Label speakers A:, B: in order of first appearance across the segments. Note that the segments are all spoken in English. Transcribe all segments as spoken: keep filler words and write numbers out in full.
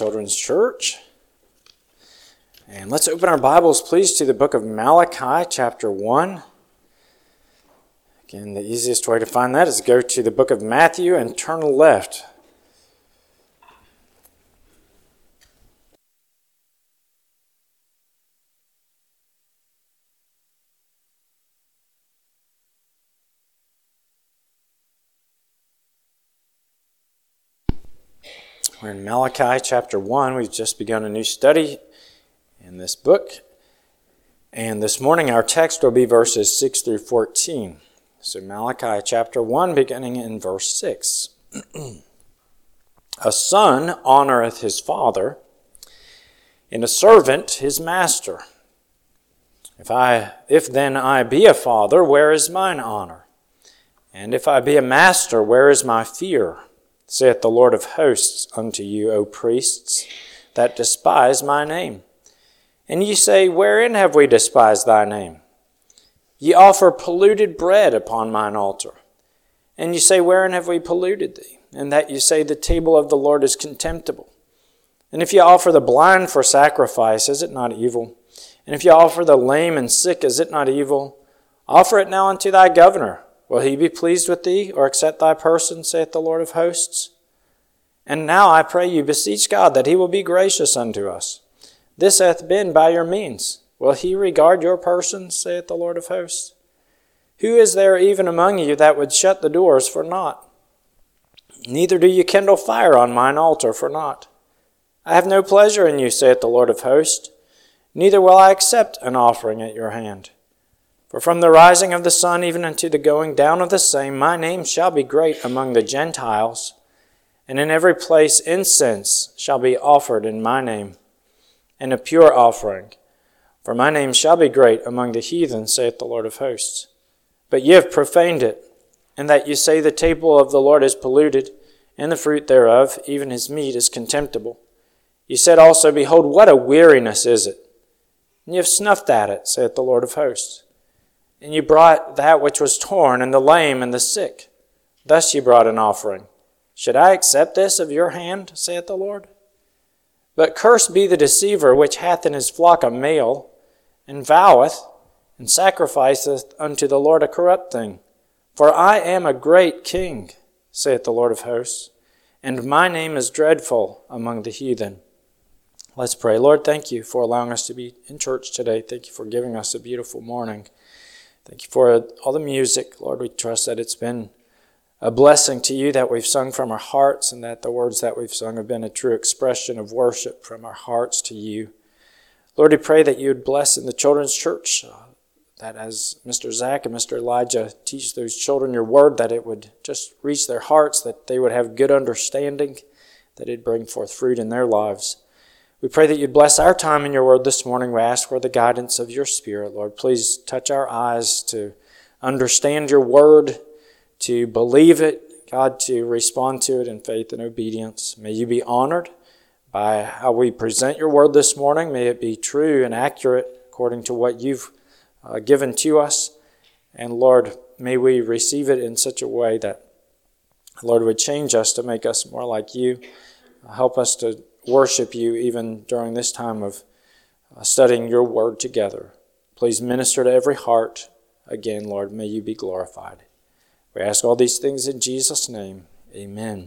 A: Children's Church. And let's open our Bibles, please, to the book of Malachi, chapter one. Again, the easiest way to find that is to go to the book of Matthew and turn left. We're in Malachi chapter one. We've just begun a new study in this book. And this morning our text will be verses six through fourteen. So Malachi chapter one, beginning in verse six. A son honoreth his father, and a servant his master. If I, if then I be a father, where is mine honor? And if I be a master, where is my fear? Saith the Lord of hosts unto you, O priests, that despise my name. And ye say, wherein have we despised thy name? Ye offer polluted bread upon mine altar. And ye say, wherein have we polluted thee? And that ye say, the table of the Lord is contemptible. And if ye offer the blind for sacrifice, is it not evil? And if ye offer the lame and sick, is it not evil? Offer it now unto thy governor. Will he be pleased with thee, or accept thy person, saith the Lord of hosts? And now I pray you, beseech God that he will be gracious unto us. This hath been by your means. Will he regard your person, saith the Lord of hosts? Who is there even among you that would shut the doors for naught? Neither do you kindle fire on mine altar for naught. I have no pleasure in you, saith the Lord of hosts. Neither will I accept an offering at your hand. For from the rising of the sun even unto the going down of the same, my name shall be great among the Gentiles, and in every place incense shall be offered in my name, and a pure offering. For my name shall be great among the heathen, saith the Lord of hosts. But ye have profaned it, and that ye say the table of the Lord is polluted, and the fruit thereof, even his meat, is contemptible. Ye said also, behold, what a weariness is it! And ye have snuffed at it, saith the Lord of hosts. And you brought that which was torn, and the lame, and the sick. Thus you brought an offering. Should I accept this of your hand, saith the Lord? But cursed be the deceiver which hath in his flock a male, and voweth, and sacrificeth unto the Lord a corrupt thing. For I am a great king, saith the Lord of hosts, and my name is dreadful among the heathen. Let's pray. Lord, thank you for allowing us to be in church today. Thank you for giving us a beautiful morning. Thank you for all the music. Lord, we trust that it's been a blessing to you, that we've sung from our hearts, and that the words that we've sung have been a true expression of worship from our hearts to you. Lord, we pray that you would bless in the children's church, uh, that as Mister Zach and Mister Elijah teach those children your word, that it would just reach their hearts, that they would have good understanding, that it'd bring forth fruit in their lives. We pray that you'd bless our time in your word this morning. We ask for the guidance of your Spirit, Lord. Please touch our eyes to understand your word, to believe it, God, to respond to it in faith and obedience. May you be honored by how we present your word this morning. May it be true and accurate according to what you've uh, given to us. And Lord, may we receive it in such a way that, Lord, would change us to make us more like you. Help us to worship you even during this time of uh, studying your word together. Please minister to every heart. Again, Lord, may you be glorified. We ask all these things in Jesus' name. Amen.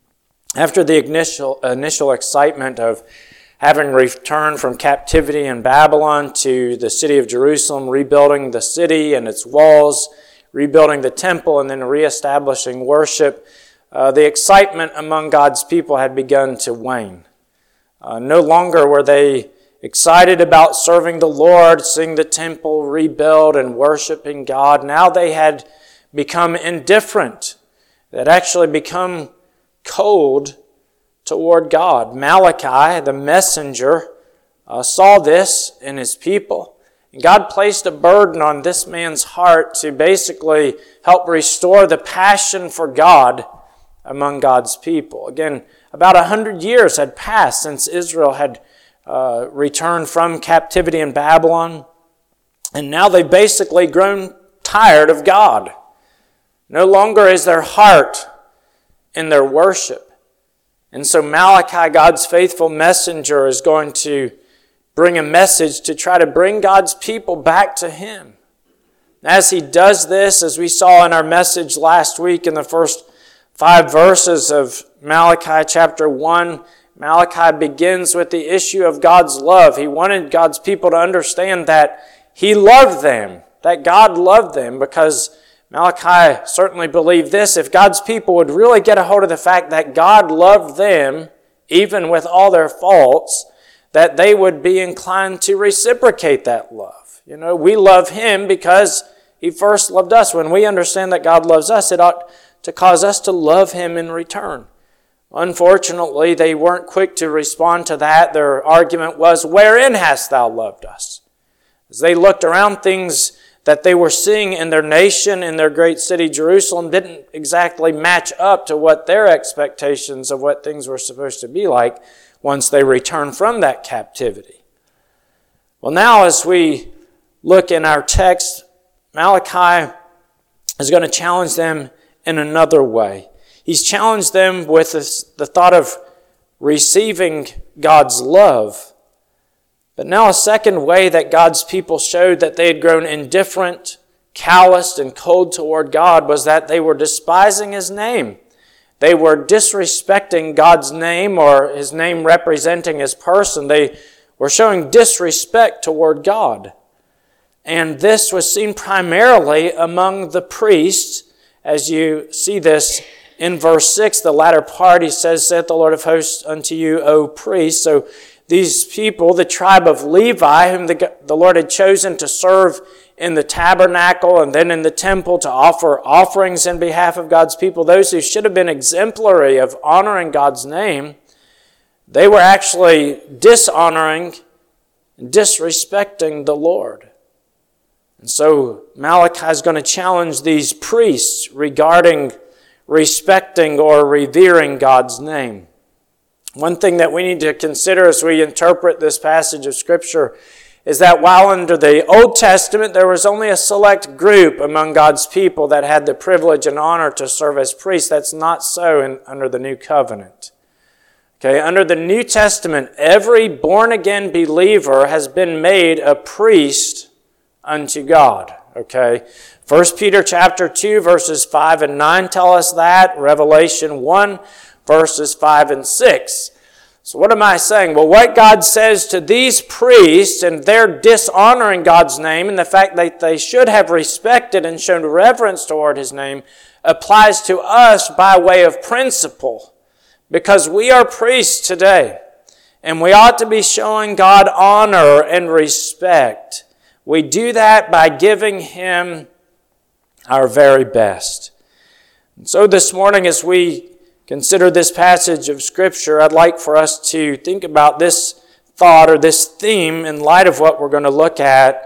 A: After the initial, initial excitement of having returned from captivity in Babylon to the city of Jerusalem, rebuilding the city and its walls, rebuilding the temple, and then reestablishing worship, uh, the excitement among God's people had begun to wane. Uh, no longer were they excited about serving the Lord, seeing the temple rebuild and worshiping God. Now they had become indifferent. They had actually become cold toward God. Malachi, the messenger, uh, saw this in his people. And God placed a burden on this man's heart to basically help restore the passion for God among God's people. Again, about a hundred years had passed since Israel had uh, returned from captivity in Babylon. And now they've basically grown tired of God. No longer is their heart in their worship. And so Malachi, God's faithful messenger, is going to bring a message to try to bring God's people back to Him. As he does this, as we saw in our message last week in the first five verses of Malachi chapter one, Malachi begins with the issue of God's love. He wanted God's people to understand that He loved them, that God loved them, because Malachi certainly believed this: if God's people would really get a hold of the fact that God loved them, even with all their faults, that they would be inclined to reciprocate that love. You know, we love Him because He first loved us. When we understand that God loves us, it ought to cause us to love Him in return. Unfortunately, they weren't quick to respond to that. Their argument was, "Wherein hast thou loved us?" As they looked around, things that they were seeing in their nation, in their great city, Jerusalem, didn't exactly match up to what their expectations of what things were supposed to be like once they returned from that captivity. Well, now as we look in our text, Malachi is going to challenge them in another way. He's challenged them with this, the thought of receiving God's love. But now a second way that God's people showed that they had grown indifferent, calloused, and cold toward God was that they were despising His name. They were disrespecting God's name, or His name representing His person. They were showing disrespect toward God. And this was seen primarily among the priests. As you see this in verse six, the latter part, He says, "Saith the Lord of hosts unto you, O priests." So these people, the tribe of Levi, whom the, the Lord had chosen to serve in the tabernacle and then in the temple to offer offerings in behalf of God's people, those who should have been exemplary of honoring God's name, they were actually dishonoring and disrespecting the Lord. And so Malachi is going to challenge these priests regarding respecting or revering God's name. One thing that we need to consider as we interpret this passage of Scripture is that while under the Old Testament there was only a select group among God's people that had the privilege and honor to serve as priests, that's not so in, under the New Covenant. Okay, under the New Testament, every born-again believer has been made a priest unto God. Okay, First Peter chapter two, verses five and nine tell us that. Revelation one, verses five and six. So what am I saying? Well, what God says to these priests and their dishonoring God's name and the fact that they should have respected and shown reverence toward His name applies to us by way of principle, because we are priests today and we ought to be showing God honor and respect. We do that by giving Him our very best. And so this morning, as we consider this passage of Scripture, I'd like for us to think about this thought or this theme in light of what we're going to look at: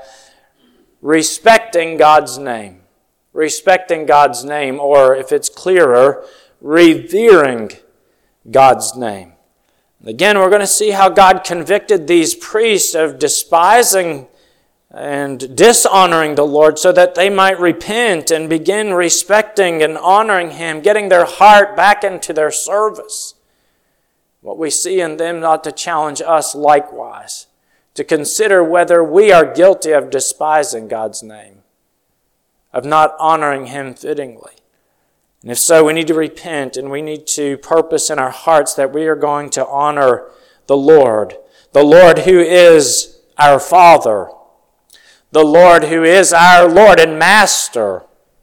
A: respecting God's name. Respecting God's name, or if it's clearer, revering God's name. Again, we're going to see how God convicted these priests of despising and dishonoring the Lord so that they might repent and begin respecting and honoring Him, getting their heart back into their service. What we see in them ought to challenge us likewise to consider whether we are guilty of despising God's name, of not honoring Him fittingly. And if so, we need to repent and we need to purpose in our hearts that we are going to honor the Lord, the Lord who is our Father, the Lord who is our Lord and Master,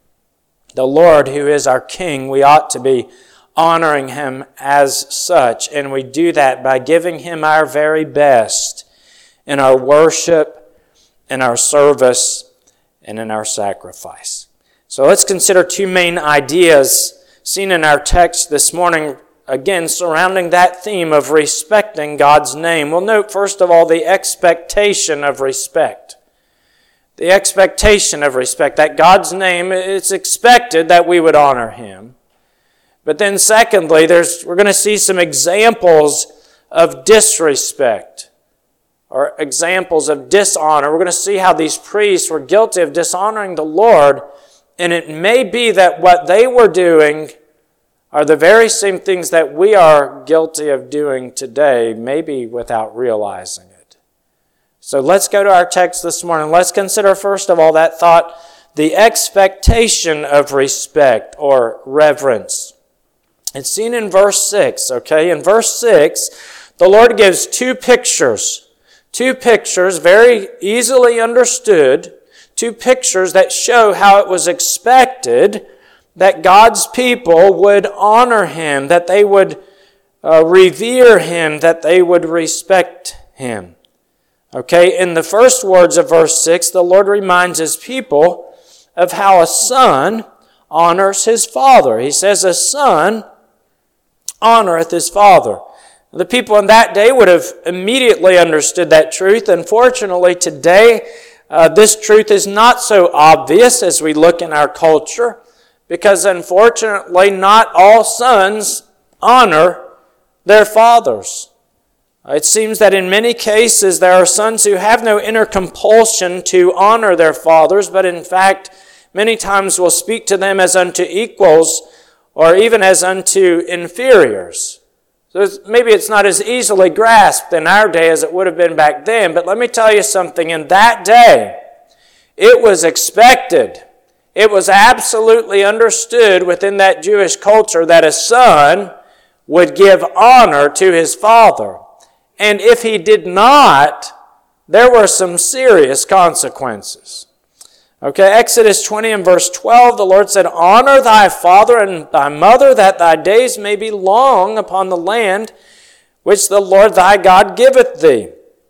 A: the Lord who is our King. We ought to be honoring Him as such, and we do that by giving Him our very best in our worship, in our service, and in our sacrifice. So let's consider two main ideas seen in our text this morning, again surrounding that theme of respecting God's name. We'll note first of all the expectation of respect. The expectation of respect, that God's name, it's expected that we would honor Him. But then secondly, there's we're going to see some examples of disrespect or examples of dishonor. We're going to see how these priests were guilty of dishonoring the Lord, and it may be that what they were doing are the very same things that we are guilty of doing today, maybe without realizing it. So let's go to our text this morning. Let's consider first of all that thought, the expectation of respect or reverence. It's seen in verse six, okay? In verse six, the Lord gives two pictures. Two pictures, very easily understood, two pictures that show how it was expected that God's people would honor Him, that they would uh, revere Him, that they would respect Him. Okay, in the first words of verse six, the Lord reminds His people of how a son honors his father. He says, a son honoreth his father. The people in that day would have immediately understood that truth. Unfortunately, today, uh, this truth is not so obvious as we look in our culture, because unfortunately, not all sons honor their fathers. It seems that in many cases, there are sons who have no inner compulsion to honor their fathers, but in fact, many times will speak to them as unto equals, or even as unto inferiors. So it's, maybe it's not as easily grasped in our day as it would have been back then, but let me tell you something. In that day, it was expected, it was absolutely understood within that Jewish culture that a son would give honor to his father. And if he did not, there were some serious consequences. Okay, Exodus twenty and verse twelve, the Lord said, honor thy father and thy mother, that thy days may be long upon the land which the Lord thy God giveth thee.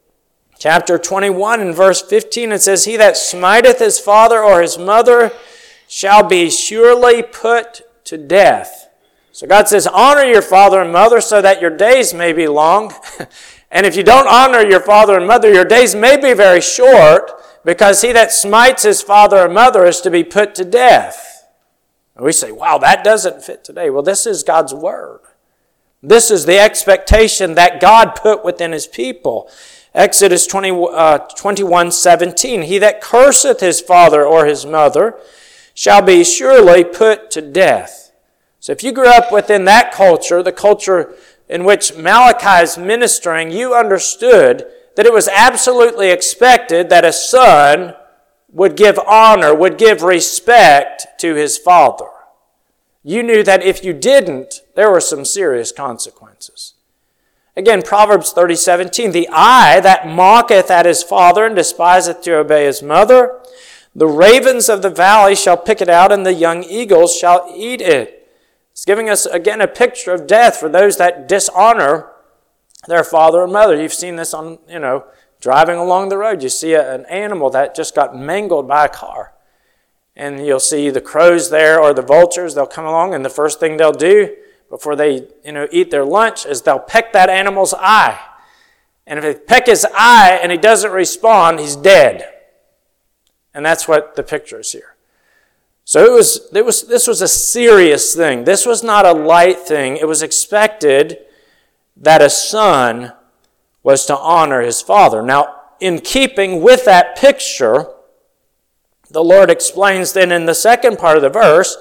A: Chapter twenty-one and verse fifteen, it says, he that smiteth his father or his mother shall be surely put to death. So God says, honor your father and mother so that your days may be long. And if you don't honor your father and mother, your days may be very short, because he that smites his father or mother is to be put to death. And we say, wow, that doesn't fit today. Well, this is God's word. This is the expectation that God put within His people. Exodus twenty, uh, twenty-one seventeen, he that curseth his father or his mother shall be surely put to death. So if you grew up within that culture, the culture in which Malachi is ministering, you understood that it was absolutely expected that a son would give honor, would give respect to his father. You knew that if you didn't, there were some serious consequences. Again, Proverbs thirty seventeen, the eye that mocketh at his father and despiseth to obey his mother, the ravens of the valley shall pick it out, and the young eagles shall eat it. It's giving us, again, a picture of death for those that dishonor their father or mother. You've seen this on, you know, driving along the road. You see a, an animal that just got mangled by a car. And you'll see the crows there or the vultures. They'll come along, and the first thing they'll do before they, you know, eat their lunch is they'll peck that animal's eye. And if they peck his eye and he doesn't respond, he's dead. And that's what the picture is here. So it was, it was, this was a serious thing. This was not a light thing. It was expected that a son was to honor his father. Now, in keeping with that picture, the Lord explains then in the second part of the verse,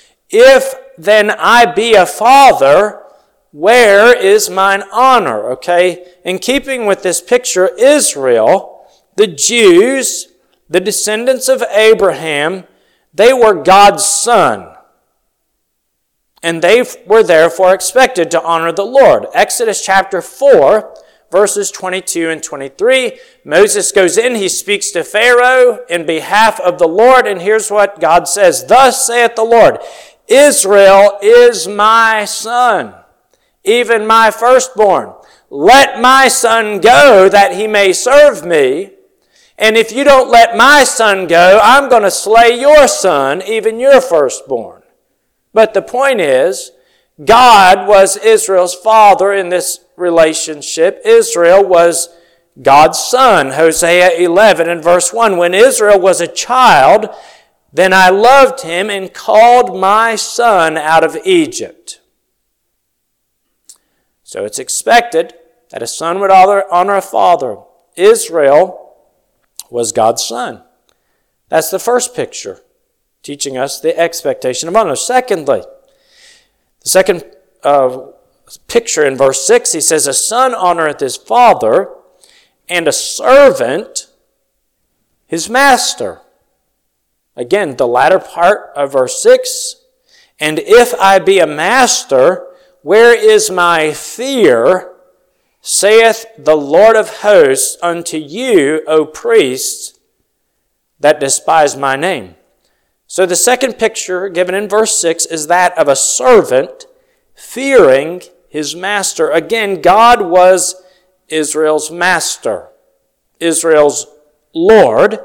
A: if then I be a father, where is mine honor? Okay, in keeping with this picture, Israel, the Jews, the descendants of Abraham, they were God's son. And they were therefore expected to honor the Lord. Exodus chapter four, verses twenty-two and twenty-three. Moses goes in, he speaks to Pharaoh in behalf of the Lord, and here's what God says. Thus saith the Lord, Israel is my son, even my firstborn. Let my son go that he may serve me. And if you don't let my son go, I'm going to slay your son, even your firstborn. But the point is, God was Israel's father in this relationship. Israel was God's son. Hosea eleven and verse one, when Israel was a child, then I loved him and called my son out of Egypt. So it's expected that a son would honor a father. Israel was God's son. That's the first picture, teaching us the expectation of honor. Secondly, The second uh, picture in verse six, he says, a son honoreth his father, and a servant his master. Again, the latter part of verse six, and if I be a master, where is my fear, saith the Lord of hosts unto you, O priests, that despise my name. So the second picture given in verse six is that of a servant fearing his master. Again, God was Israel's master, Israel's Lord.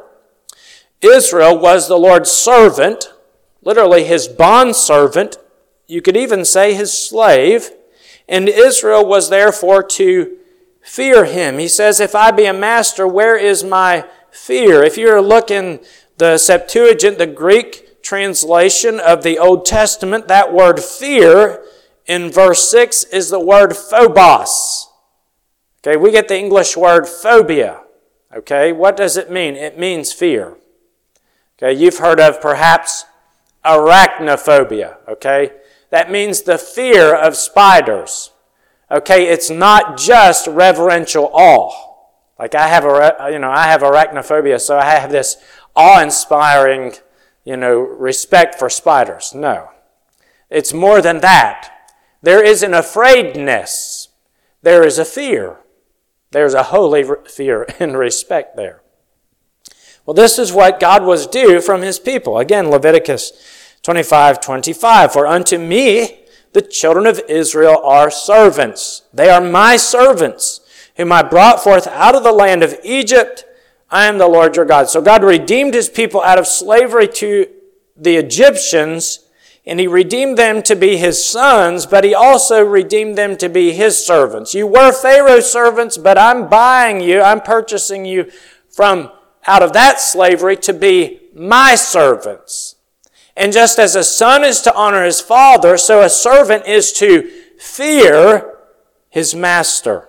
A: Israel was the Lord's servant, literally his bondservant. You could even say his slave. And Israel was therefore to fear him. He says, if I be a master, where is my fear? If you're looking the Septuagint, the Greek translation of the Old Testament, that word fear in verse six is the word phobos. Okay, we get the English word phobia. Okay, what does it mean? It means fear. Okay, you've heard of perhaps arachnophobia. Okay, that means the fear of spiders. Okay, it's not just reverential awe. Like I have a, you know, I have arachnophobia, so I have this awe-inspiring, you know, respect for spiders. No. It's more than that. There is an afraidness. There is a fear. There's a holy fear and respect there. Well, this is what God was due from his people. Again, Leviticus twenty-five twenty-five. For unto me the children of Israel are servants. They are my servants, whom I brought forth out of the land of Egypt. I am the Lord your God. So God redeemed his people out of slavery to the Egyptians, and he redeemed them to be his sons, but he also redeemed them to be his servants. You were Pharaoh's servants, but I'm buying you, I'm purchasing you from out of that slavery to be my servants. And just as a son is to honor his father, so a servant is to fear his master.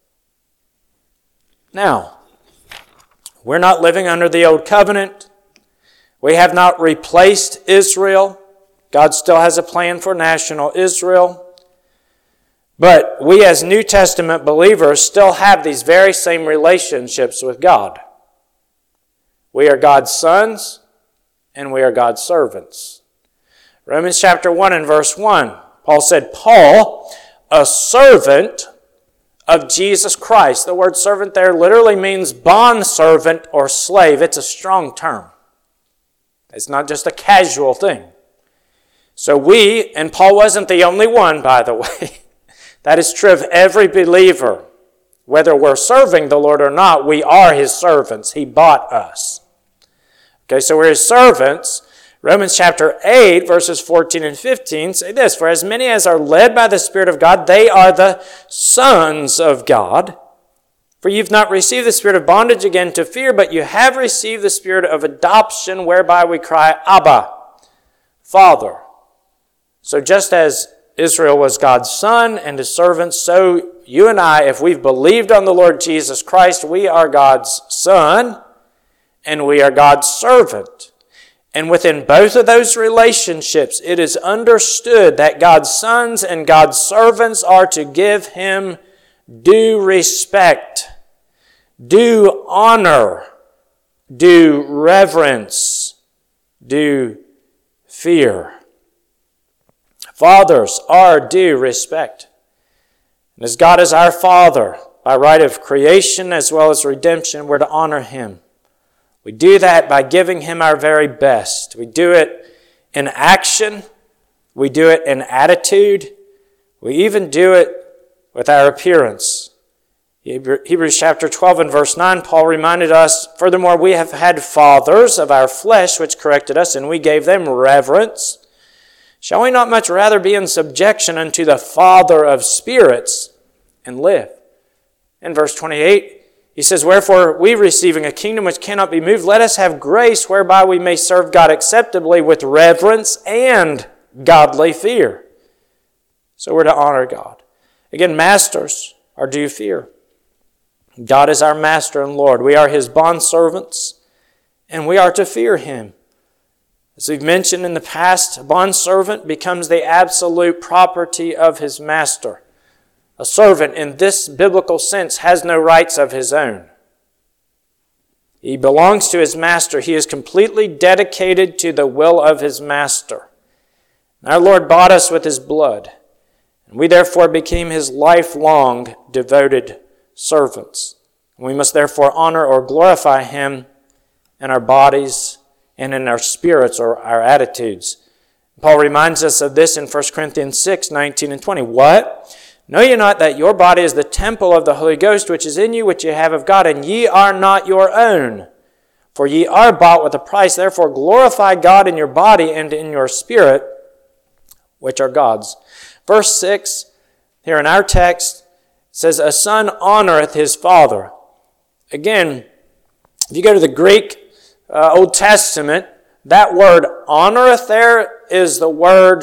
A: Now, we're not living under the old covenant. We have not replaced Israel. God still has a plan for national Israel. But we as New Testament believers still have these very same relationships with God. We are God's sons and we are God's servants. Romans chapter one and verse one, Paul said, Paul, a servant of Jesus Christ. The word servant there literally means bondservant or slave. It's a strong term. It's not just a casual thing. So we, and Paul wasn't the only one, by the way. That is true of every believer. Whether we're serving the Lord or not, we are his servants. He bought us. Okay, so we're his servants. Romans chapter eight, verses fourteen and fifteen say this, for as many as are led by the Spirit of God, they are the sons of God. For you've not received the spirit of bondage again to fear, but you have received the spirit of adoption, whereby we cry, Abba, Father. So just as Israel was God's son and his servant, so you and I, if we've believed on the Lord Jesus Christ, we are God's son and we are God's servant. And within both of those relationships, it is understood that God's sons and God's servants are to give him due respect, due honor, due reverence, due fear. Fathers are due respect. And as God is our Father, by right of creation as well as redemption, we're to honor him. We do that by giving him our very best. We do it in action. We do it in attitude. We even do it with our appearance. Hebrews chapter twelve and verse nine, Paul reminded us, furthermore, we have had fathers of our flesh which corrected us, and we gave them reverence. Shall we not much rather be in subjection unto the Father of spirits and live? In verse twenty-eight, he says, wherefore we receiving a kingdom which cannot be moved, let us have grace whereby we may serve God acceptably with reverence and godly fear. So we're to honor God. Again, masters are due fear. God is our master and Lord. We are his bondservants, and we are to fear him. As we've mentioned in the past, a bondservant becomes the absolute property of his master. A servant, in this biblical sense, has no rights of his own. He belongs to his master. He is completely dedicated to the will of his master. Our Lord bought us with his blood, and we therefore became his lifelong devoted servants. We must therefore honor or glorify him in our bodies and in our spirits or our attitudes. Paul reminds us of this in First Corinthians six, nineteen and twenty. What? Know ye not that your body is the temple of the Holy Ghost, which is in you, which ye have of God, and ye are not your own? For ye are bought with a price. Therefore glorify God in your body and in your spirit, which are God's. Verse six, here in our text, says, a son honoreth his father. Again, if you go to the Greek uh, Old Testament, that word honoreth there is the word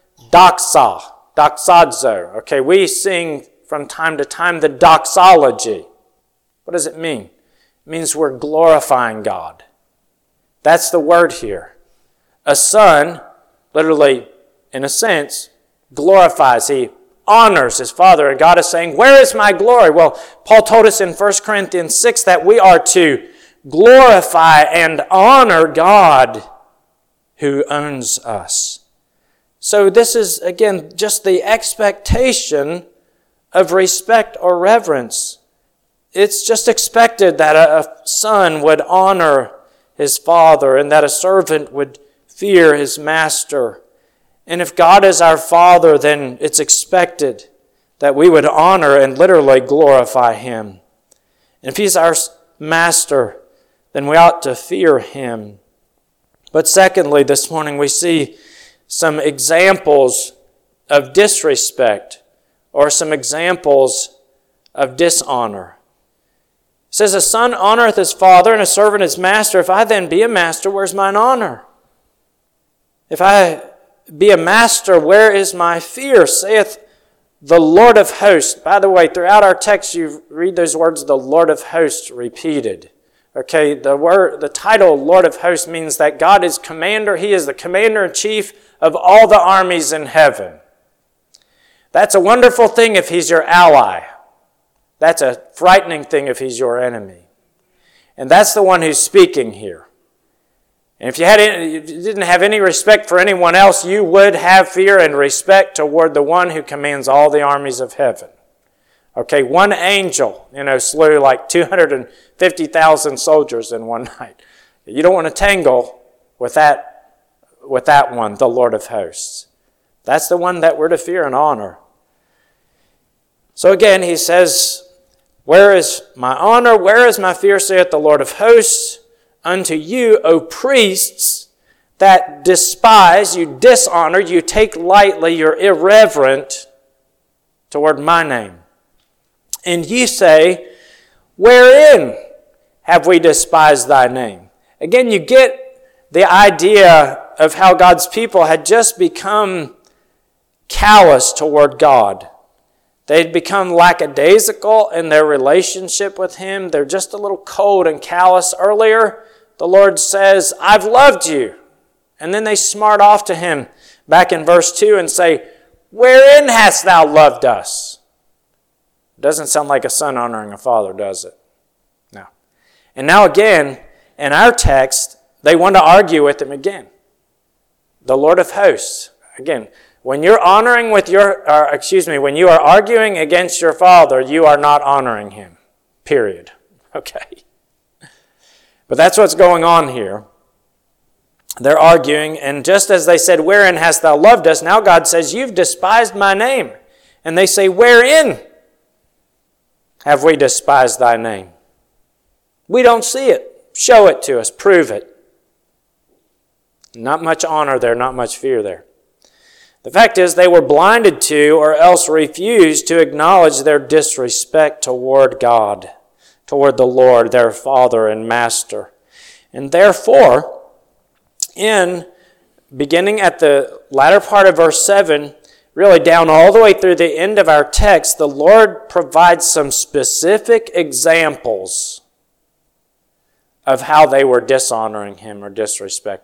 A: doxa, doxazo. Okay, we sing from time to time the doxology. What does it mean? It means we're glorifying God. That's the word here. A son, literally, in a sense, glorifies. He honors his father. And God is saying, where is my glory? Well, Paul told us in First Corinthians six that we are to glorify and honor God who owns us. So this is, again, just the expectation of respect or reverence. It's just expected that a son would honor his father and that a servant would fear his master. And if God is our Father, then it's expected that we would honor and literally glorify him. And if he's our master, then we ought to fear him. But secondly, this morning we see some examples of disrespect or some examples of dishonor. It says, a son honoreth his father and a servant his master. If I then be a master, where's mine honor? If I be a master, where is my fear? Saith the Lord of hosts. By the way, throughout our text, you read those words, the Lord of hosts, repeated. Okay, the word, the title Lord of hosts means that God is commander. He is the commander-in-chief of all the armies in heaven. That's a wonderful thing if he's your ally. That's a frightening thing if he's your enemy. And that's the one who's speaking here. And if you, had any, if you didn't have any respect for anyone else, you would have fear and respect toward the one who commands all the armies of heaven. Okay, one angel, you know, slew like two hundred fifty thousand soldiers in one night. You don't want to tangle with that, with that one, the Lord of hosts. That's the one that we're to fear and honor. So again, he says, where is my honor? Where is my fear, saith the Lord of hosts? Unto you, O priests, that despise, you dishonor, you take lightly, you're irreverent toward my name. And ye say, wherein have we despised thy name? Again, you get the idea of how God's people had just become callous toward God. They'd become lackadaisical in their relationship with him. They're just a little cold and callous. Earlier, the Lord says, I've loved you. And then they smart off to him back in verse two and say, wherein hast thou loved us? Doesn't sound like a son honoring a father, does it? No. And now again, in our text, they want to argue with him again. The Lord of hosts. Again, when you're honoring with your, or excuse me, when you are arguing against your father, you are not honoring him. Period. Okay. But that's what's going on here. They're arguing, and just as they said, wherein hast thou loved us? Now God says, you've despised my name. And they say, wherein have we despised thy name? We don't see it. Show it to us. Prove it. Not much honor there, not much fear there. The fact is, they were blinded to or else refused to acknowledge their disrespect toward God, toward the Lord, their Father and Master. And therefore, in beginning at the latter part of verse seven, really down all the way through the end of our text, the Lord provides some specific examples of how they were dishonoring him or disrespecting him.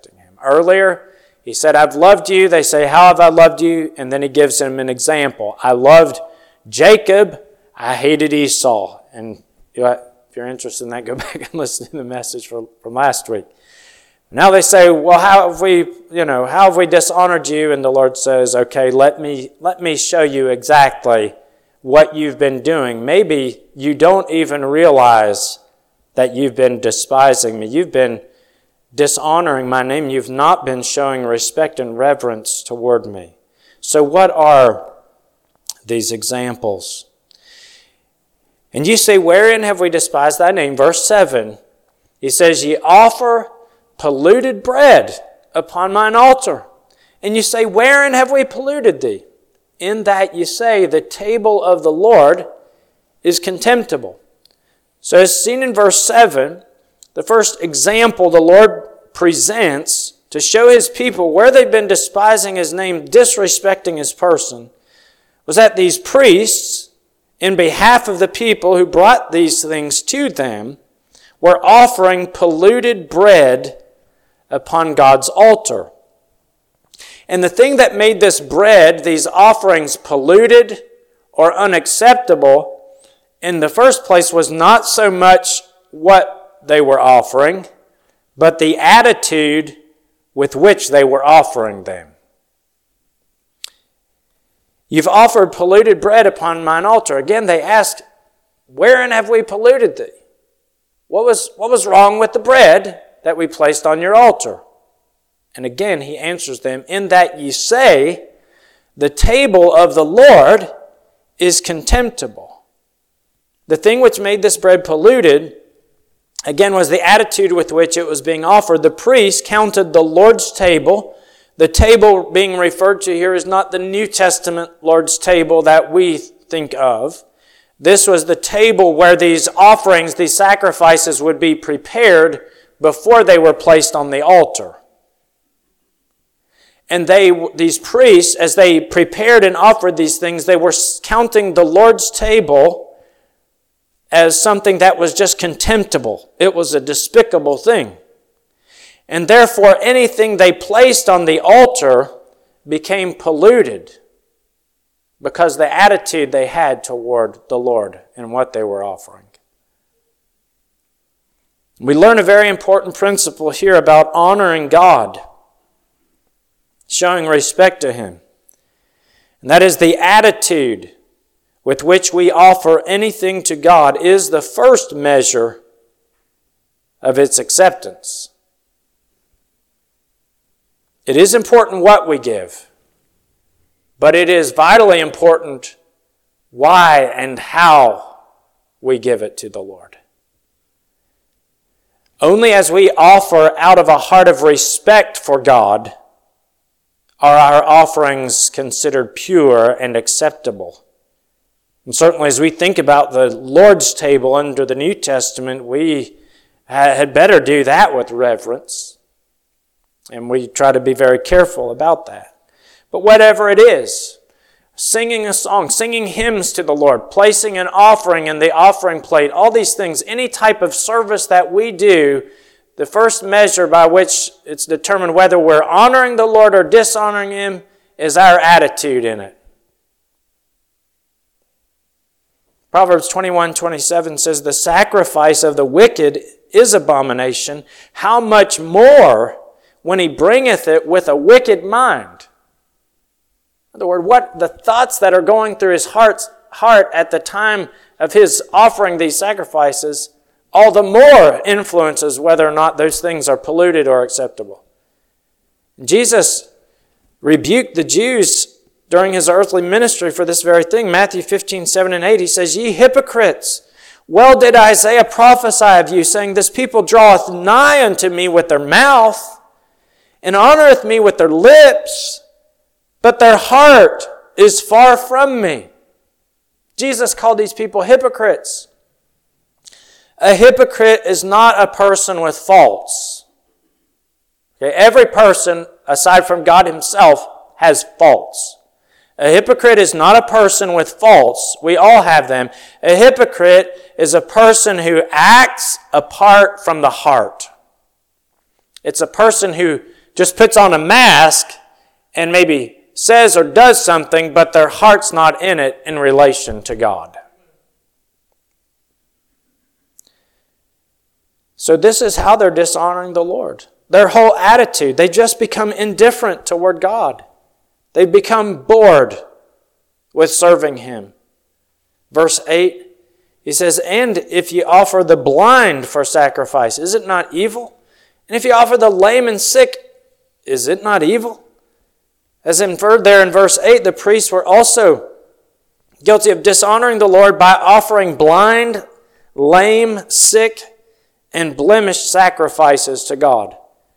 A: earlier. He said, I've loved you. They say, how have I loved you? And then he gives them an example. I loved Jacob. I hated Esau. And if you're interested in that, go back and listen to the message from, from last week. Now they say, well, how have we, you know, how have we dishonored you? And the Lord says, okay, let me, let me show you exactly what you've been doing. Maybe you don't even realize that you've been despising me. You've been dishonoring my name. You've not been showing respect and reverence toward me. So what are these examples? And you say, wherein have we despised thy name? Verse seven, he says, ye offer polluted bread upon mine altar. And you say, wherein have we polluted thee? In that you say, the table of the Lord is contemptible. So as seen in verse seven, the first example the Lord presents to show his people where they've been despising his name, disrespecting his person, was that these priests, in behalf of the people who brought these things to them, were offering polluted bread upon God's altar. And the thing that made this bread, these offerings, polluted or unacceptable in the first place was not so much what they were offering, but the attitude with which they were offering them. You've offered polluted bread upon mine altar. Again, they asked, wherein have we polluted thee? What was, what was wrong with the bread that we placed on your altar? And again, he answers them, in that ye say, the table of the Lord is contemptible. The thing which made this bread polluted, again, was the attitude with which it was being offered. The priest counted the Lord's table. The table being referred to here is not the New Testament Lord's table that we think of. This was the table where these offerings, these sacrifices would be prepared before they were placed on the altar. And they, these priests, as they prepared and offered these things, they were counting the Lord's table as something that was just contemptible. It was a despicable thing. And therefore, anything they placed on the altar became polluted because the attitude they had toward the Lord and what they were offering. We learn a very important principle here about honoring God, showing respect to Him. And that is the attitude with which we offer anything to God is the first measure of its acceptance. It is important what we give, but it is vitally important why and how we give it to the Lord. Only as we offer out of a heart of respect for God are our offerings considered pure and acceptable. And certainly as we think about the Lord's table under the New Testament, we had better do that with reverence. And we try to be very careful about that. But whatever it is, singing a song, singing hymns to the Lord, placing an offering in the offering plate, all these things, any type of service that we do, the first measure by which it's determined whether we're honoring the Lord or dishonoring Him is our attitude in it. Proverbs twenty-one twenty-seven says, the sacrifice of the wicked is abomination. How much more when he bringeth it with a wicked mind? In other words, what the thoughts that are going through his heart's, heart at the time of his offering these sacrifices, all the more influences whether or not those things are polluted or acceptable. Jesus rebuked the Jews during his earthly ministry for this very thing. Matthew fifteen, seven and eight, he says, ye hypocrites, well did Isaiah prophesy of you, saying, this people draweth nigh unto me with their mouth, and honoreth me with their lips, but their heart is far from me. Jesus called these people hypocrites. A hypocrite is not a person with faults. Okay, every person, aside from God Himself, has faults. A hypocrite is not a person with faults. We all have them. A hypocrite is a person who acts apart from the heart. It's a person who just puts on a mask and maybe says or does something, but their heart's not in it in relation to God. So this is how they're dishonoring the Lord. Their whole attitude, they just become indifferent toward God. They become bored with serving Him. Verse eight, he says, "And if ye offer the blind for sacrifice, is it not evil? And if ye offer the lame and sick, is it not evil?" As inferred there in verse eight, the priests were also guilty of dishonoring the Lord by offering blind, lame, sick, and blemished sacrifices to God.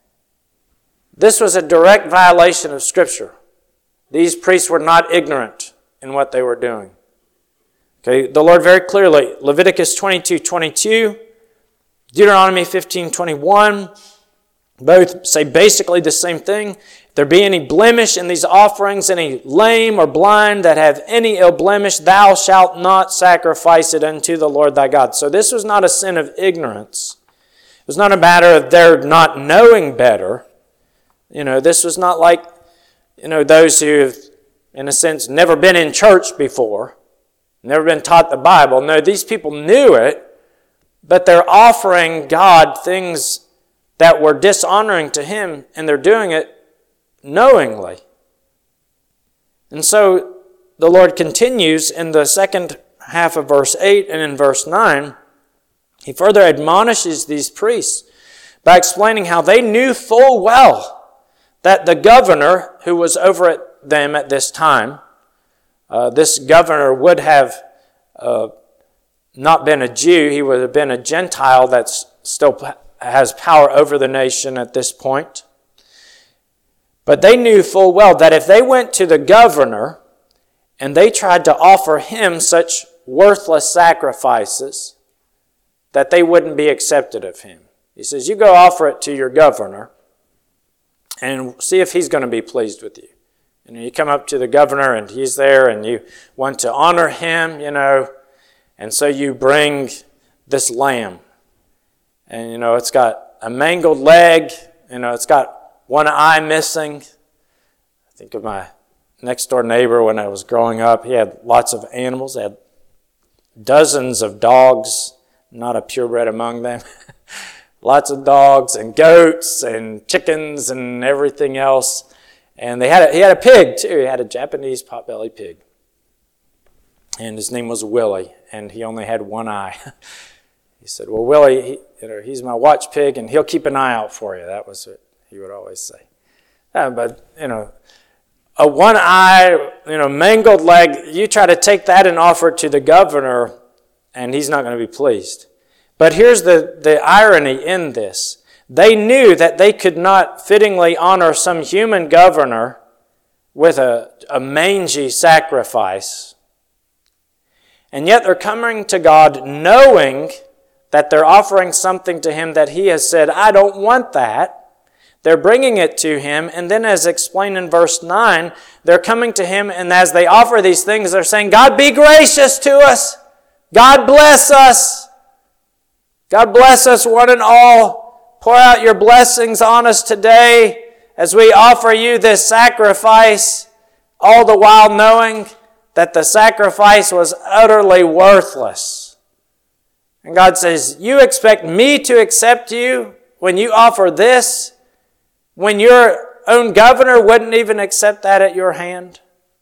A: This was a direct violation of Scripture. These priests were not ignorant in what they were doing. Okay, the Lord very clearly, Leviticus twenty-two twenty-two, Deuteronomy fifteen twenty-one, both say basically the same thing. If there be any blemish in these offerings, any lame or blind that have any ill blemish, thou shalt not sacrifice it unto the Lord thy God. So this was not a sin of ignorance. It was not a matter of their not knowing better. You know, this was not like, you know, those who have, in a sense, never been in church before, never been taught the Bible. No, these people knew it, but they're offering God things that were dishonoring to Him, and they're doing it knowingly. And so the Lord continues in the second half of verse eight and in verse nine. He further admonishes these priests by explaining how they knew full well that the governor who was over at them at this time, uh, this governor would have uh, not been a Jew. He would have been a Gentile that still has power over the nation at this point. But they knew full well that if they went to the governor and they tried to offer him such worthless sacrifices, that they wouldn't be accepted of him. He says, you go offer it to your governor and see if he's going to be pleased with you. And you come up to the governor and he's there and you want to honor him, you know, and so you bring this lamb. And, you know, it's got a mangled leg, you know, it's got one eye missing. I think of my next door neighbor when I was growing up. He had lots of animals. He had dozens of dogs, not a purebred among them. Lots of dogs and goats and chickens and everything else. And they had a, he had a pig too. He had a Japanese potbelly pig. And his name was Willie, and he only had one eye. He said, well, Willie, he, you know, he's my watch pig, and he'll keep an eye out for you. That was what he would always say. Yeah, but, you know, a one eye, you know, mangled leg, you try to take that and offer it to the governor, and he's not going to be pleased. But here's the, the irony in this. They knew that they could not fittingly honor some human governor with a, a mangy sacrifice. And yet they're coming to God knowing that they're offering something to Him that He has said, I don't want that. They're bringing it to Him, and then as explained in verse nine, they're coming to Him, and as they offer these things, they're saying, God, be gracious to us. God, bless us. God, bless us one and all. Pour out your blessings on us today as we offer you this sacrifice, all the while knowing that the sacrifice was utterly worthless. And God says, you expect me to accept you when you offer this, when your own governor wouldn't even accept that at your hand?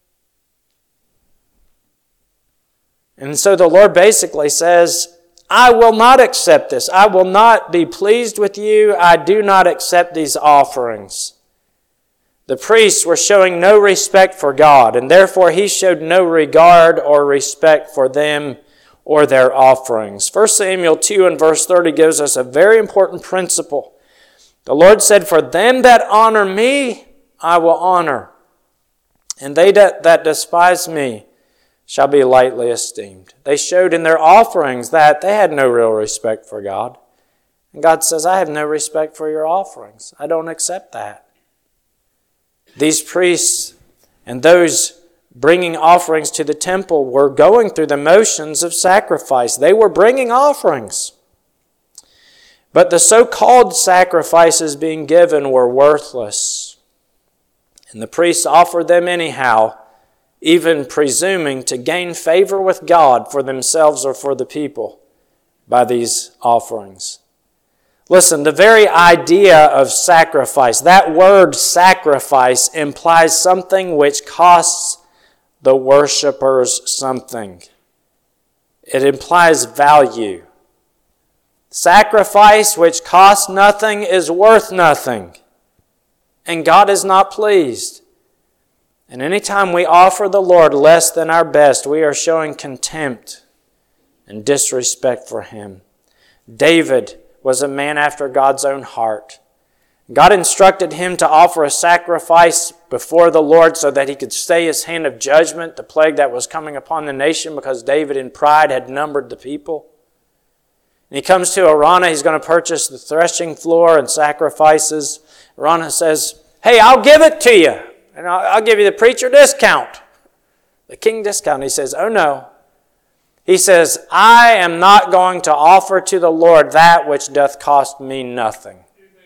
A: And so the Lord basically says, I will not accept this. I will not be pleased with you. I do not accept these offerings. The priests were showing no respect for God, and therefore He showed no regard or respect for them or their offerings. First Samuel two and verse thirty gives us a very important principle. The Lord said, for them that honor me, I will honor, and they that, that despise me shall be lightly esteemed. They showed in their offerings that they had no real respect for God. And God says, I have no respect for your offerings. I don't accept that. These priests and those bringing offerings to the temple were going through the motions of sacrifice. They were bringing offerings. But the so-called sacrifices being given were worthless. And the priests offered them anyhow, even presuming to gain favor with God for themselves or for the people by these offerings. Listen, the very idea of sacrifice, that word sacrifice implies something which costs the worshipers something. It implies value. Sacrifice which costs nothing is worth nothing. And God is not pleased. And anytime we offer the Lord less than our best, we are showing contempt and disrespect for Him. David was a man after God's own heart. God instructed him to offer a sacrifice before the Lord so that he could stay His hand of judgment, the plague that was coming upon the nation, because David in pride had numbered the people. And he comes to Araunah. He's going to purchase the threshing floor and sacrifices. Araunah says, "Hey, I'll give it to you. And I'll, I'll give you the preacher discount, the king discount." He says, "Oh no." He says, "I am not going to offer to the Lord that which doth cost me nothing."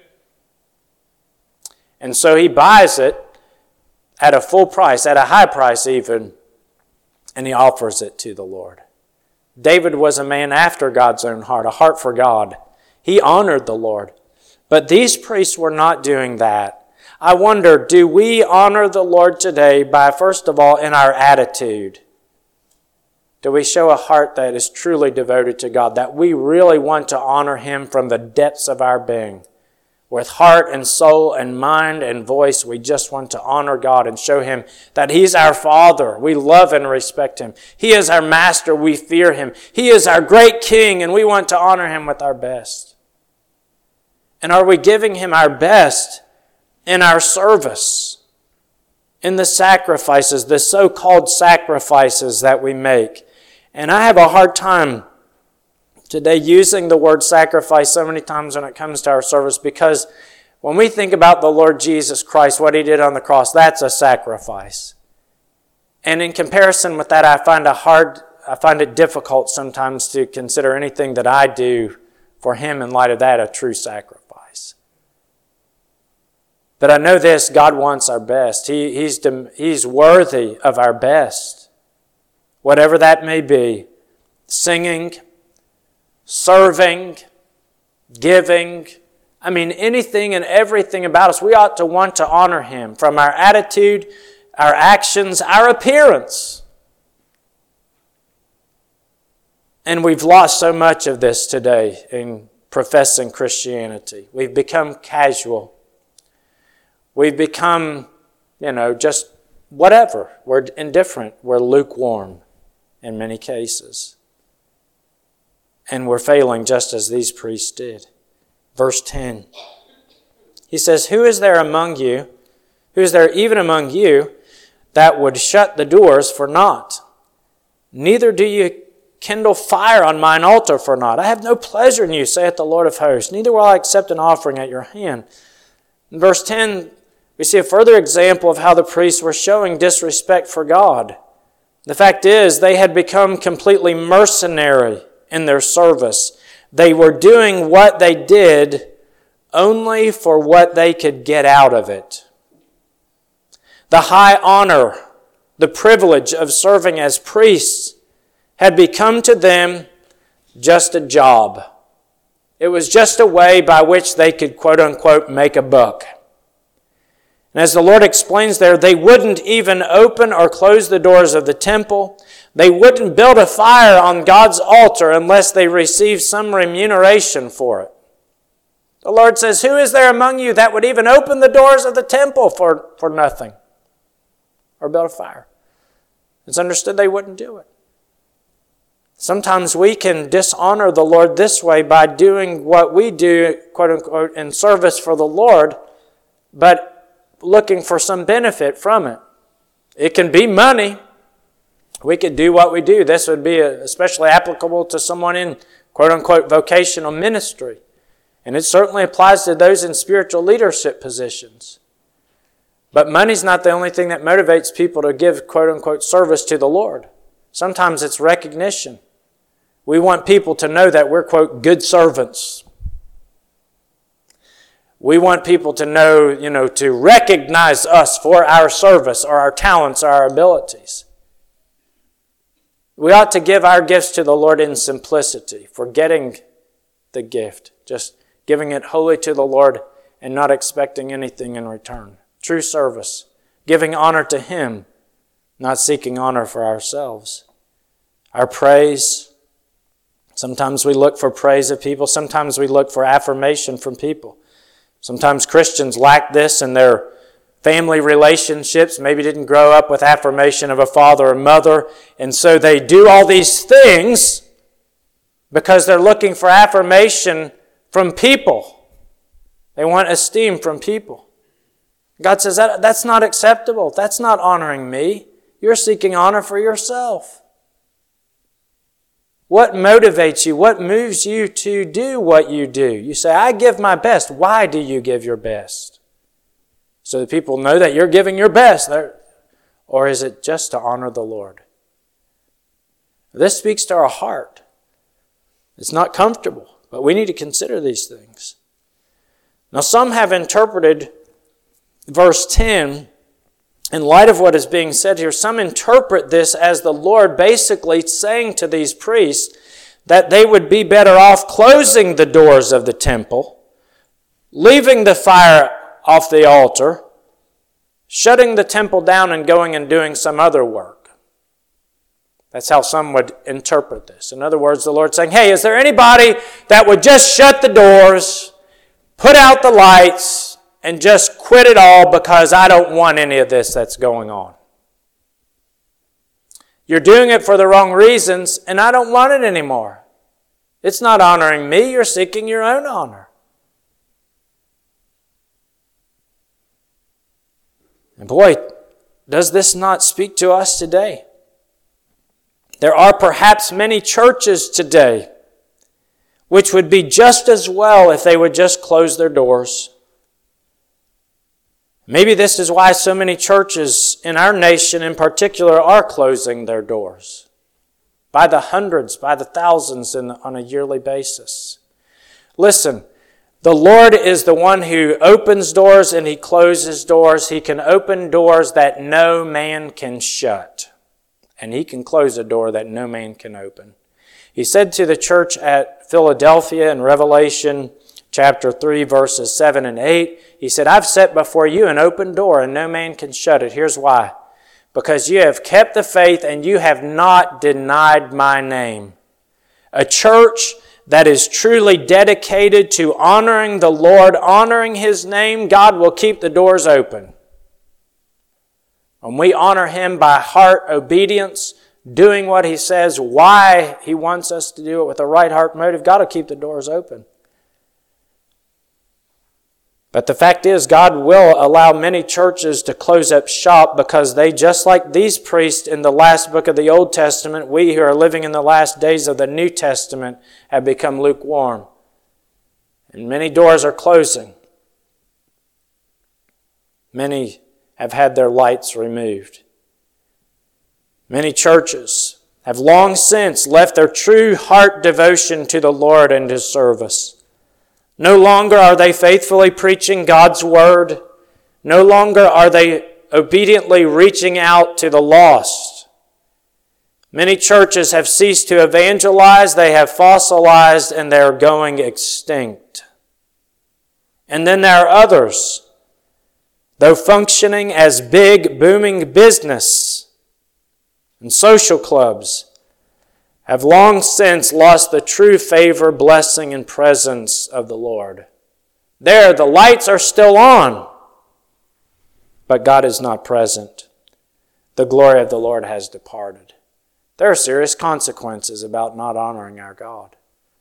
A: And so he buys it at a full price, at a high price even, and he offers it to the Lord. David was a man after God's own heart, a heart for God. He honored the Lord. But these priests were not doing that. I wonder, do we honor the Lord today by, first of all, in our attitude? Do we show a heart that is truly devoted to God, that we really want to honor Him from the depths of our being? With heart and soul and mind and voice, we just want to honor God and show Him that He's our Father. We love and respect Him. He is our Master. We fear Him. He is our great King, and we want to honor Him with our best. And are we giving Him our best in our service, in the sacrifices, the so-called sacrifices that we make? And I have a hard time today using the word sacrifice so many times when it comes to our service, because when we think about the Lord Jesus Christ, what He did on the cross, that's a sacrifice. And in comparison with that, I find a hard, I find it difficult sometimes to consider anything that I do for Him in light of that a true sacrifice. But I know this, God wants our best. He, he's, he's worthy of our best. Whatever that may be, singing, serving, giving, I mean anything and everything about us, we ought to want to honor Him from our attitude, our actions, our appearance. And we've lost so much of this today in professing Christianity. We've become casual. We've become, you know, just whatever. We're indifferent. We're lukewarm in many cases. And we're failing just as these priests did. Verse ten. He says, "Who is there among you, who is there even among you, that would shut the doors for naught? Neither do you kindle fire on mine altar for naught. I have no pleasure in you, saith the Lord of hosts. Neither will I accept an offering at your hand." In verse ten, we see a further example of how the priests were showing disrespect for God. The fact is, they had become completely mercenary in their service. They were doing what they did only for what they could get out of it. The high honor, the privilege of serving as priests had become to them just a job. It was just a way by which they could, quote unquote, make a buck. And as the Lord explains there, they wouldn't even open or close the doors of the temple. They wouldn't build a fire on God's altar unless they received some remuneration for it. The Lord says, "Who is there among you that would even open the doors of the temple for, for nothing? Or build a fire?" It's understood they wouldn't do it. Sometimes we can dishonor the Lord this way by doing what we do, quote unquote, in service for the Lord, but looking for some benefit from it. It can be money. We could do what we do. This would be especially applicable to someone in, quote unquote, vocational ministry. And it certainly applies to those in spiritual leadership positions. But money's not the only thing that motivates people to give, quote unquote, service to the Lord. Sometimes it's recognition. We want people to know that we're, quote, good servants. We want people to know, you know, to recognize us for our service or our talents or our abilities. We ought to give our gifts to the Lord in simplicity, forgetting the gift, just giving it wholly to the Lord and not expecting anything in return. True service, giving honor to Him, not seeking honor for ourselves. Our praise, sometimes we look for praise of people, sometimes we look for affirmation from people. Sometimes Christians lack this in their family relationships, maybe didn't grow up with affirmation of a father or mother, and so they do all these things because they're looking for affirmation from people. They want esteem from people. God says, that, that's not acceptable. That's not honoring me. You're seeking honor for yourself. What motivates you? What moves you to do what you do? You say, I give my best. Why do you give your best? So that people know that you're giving your best. Or is it just to honor the Lord? This speaks to our heart. It's not comfortable, but we need to consider these things. Now, some have interpreted verse ten, in light of what is being said here, some interpret this as the Lord basically saying to these priests that they would be better off closing the doors of the temple, leaving the fire off the altar, shutting the temple down and going and doing some other work. That's how some would interpret this. In other words, the Lord's saying, hey, is there anybody that would just shut the doors, put out the lights, and just quit it all because I don't want any of this that's going on? You're doing it for the wrong reasons, and I don't want it anymore. It's not honoring me. You're seeking your own honor. And boy, does this not speak to us today? There are perhaps many churches today which would be just as well if they would just close their doors. Maybe this is why so many churches in our nation in particular are closing their doors. By the hundreds, by the thousands in, on a yearly basis. Listen, the Lord is the one who opens doors and He closes doors. He can open doors that no man can shut. And He can close a door that no man can open. He said to the church at Philadelphia in Revelation chapter three, verses seven and eight, He said, I've set before you an open door and no man can shut it. Here's why. Because you have kept the faith and you have not denied my name. A church that is truly dedicated to honoring the Lord, honoring His name, God will keep the doors open. When we honor Him by heart obedience, doing what He says, why He wants us to do it with a right heart motive, God will keep the doors open. But the fact is, God will allow many churches to close up shop because they, just like these priests in the last book of the Old Testament, we who are living in the last days of the New Testament have become lukewarm. And many doors are closing. Many have had their lights removed. Many churches have long since left their true heart devotion to the Lord and His service. No longer are they faithfully preaching God's Word. No longer are they obediently reaching out to the lost. Many churches have ceased to evangelize, they have fossilized, and they are going extinct. And then there are others, though functioning as big, booming business and social clubs, have long since lost the true favor, blessing, and presence of the Lord. There, the lights are still on, but God is not present. The glory of the Lord has departed. There are serious consequences about not honoring our God.